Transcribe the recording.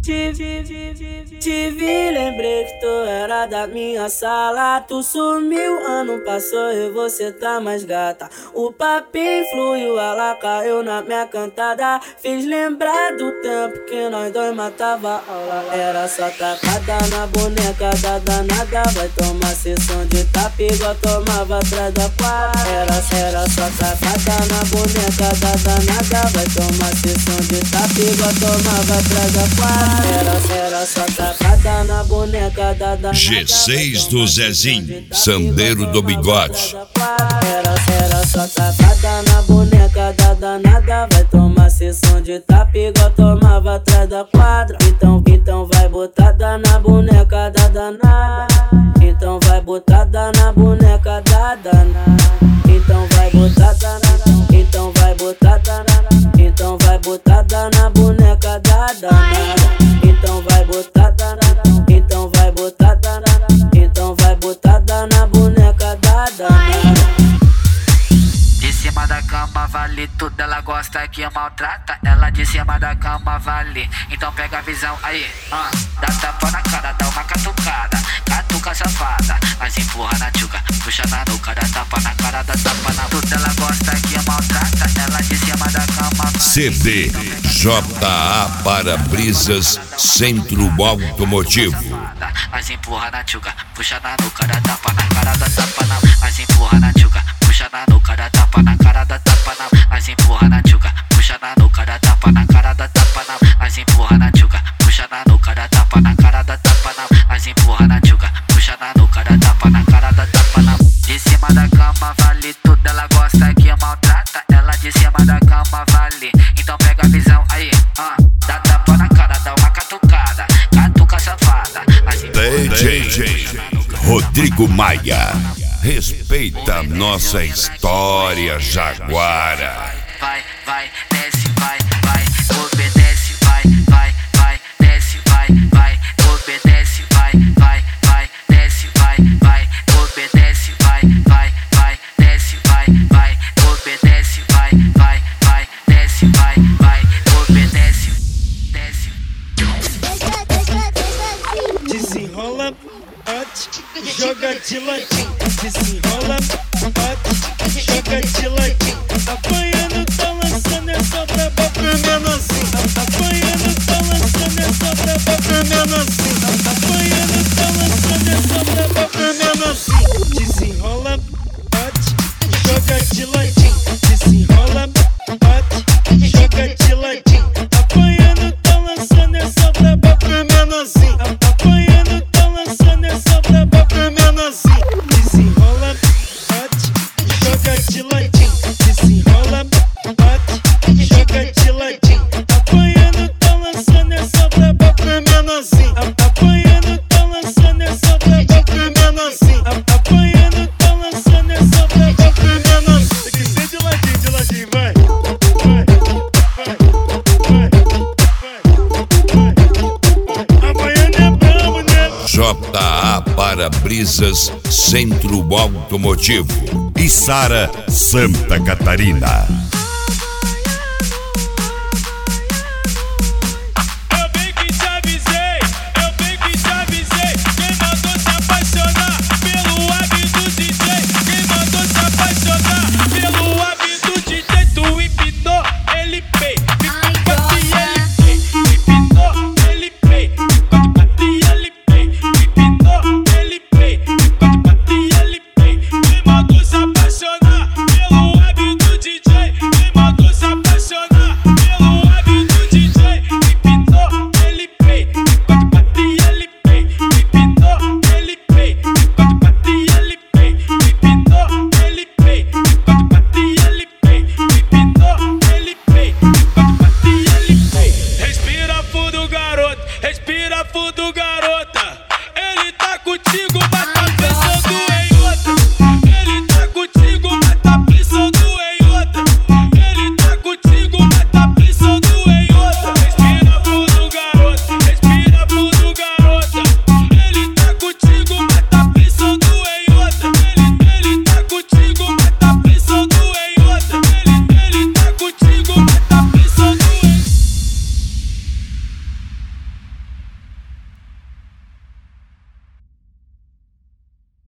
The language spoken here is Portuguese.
Te vi, lembrei que tu era da minha sala. Tu sumiu, ano passou e você tá mais gata. O papinho fluiu, ela caiu na minha cantada. Fiz lembrar do tempo que nós dois matava aula. Era só tacada na boneca da danada. Vai tomar sessão de tapa igual tomava atrás da quadra. Era só tacada na boneca da danada. Vai tomar sessão de tapa igual tomava atrás da quadra. Era só tacada na boneca da danada. G6 do Zezinho, Sandeiro do Bigode. Era só tacada na boneca da danada. Vai tomar sessão de tapa igual tomava atrás da quadra. Então vai botada na boneca da danada. Então vai botada na boneca da danada. Então vai botada na, então vai botada na, então vai botada na boneca da danada. Então vai botada na, então vai botada na, então vai botada na boneca da danada. De cima da cama vale tudo, ela gosta que maltrata. Ela de cima da cama vale, então pega a visão aí, dá tapa na cara, dá uma catucada, catuca safada, mas empurra na tchuca, puxa na nuca, dá tapa na cara, dá tapa na tudo, ela gosta que maltrata. Ela de cima da cama vale. CD JA Para-Brisas Centro Automotivo. Mas empurra na tchuca, puxa na nuca, dá tapa na cara, dá tapa na, mas empurra na tchuca, puxa na nuca, dá tapa na cara, dá tapa na, mas empurra na tchuca, puxa na nuca, dá tapa na cara, dá tapa na, mas empurra na tchuca, puxa na nuca, dá tapa na cara, dá tapa na, mas empurra na tchuca, puxa na nuca, dá tapa na cara, dá tapa na. De cima da cama vale tudo, ela gosta que maltrata. Ela de cima da cama vale, então pega a visão aí, dá tapa na cara, dá uma catucada, catuca safada, mas DJ Rodrigo Maia, respeita nossa história jaguara. Vai, desce, vai, obedece, vai, desce, vai, obedece, vai, desce, vai, obedece, vai, desce, vai, obedece, vai, desce, vai, obedece, desce. Desenrola, bate, joga de ladinho. Desenrola, bate, joga de ladinho. Apanhando, tá lançando essa braba pro menorzinho. Apanhando, tá lançando essa braba pro menorzinho. Apanhando, tá lançando essa braba pro menorzinho. Desenrola, bate, joga de ladinho. Desenrola, bate, joga de ladinho. Apanhando, tá lançando essa braba pro menorzinho. Apanhando, tá lançando essa braba pro menorzinho. Desenrola, bate, joga de ladinho. Desenrola, bate, joga de ladinho. Apanhando, tá lançando essa braba pro menorzinho. Apanhando, tá lançando essa braba pro menorzinho. Apanhando, tá lançando essa braba pro menorzinho. Tem que ser de ladinho, vai. Apanhando é brabo, né? JA Para-Brisas Centro Automotivo, Içara, Santa Catarina.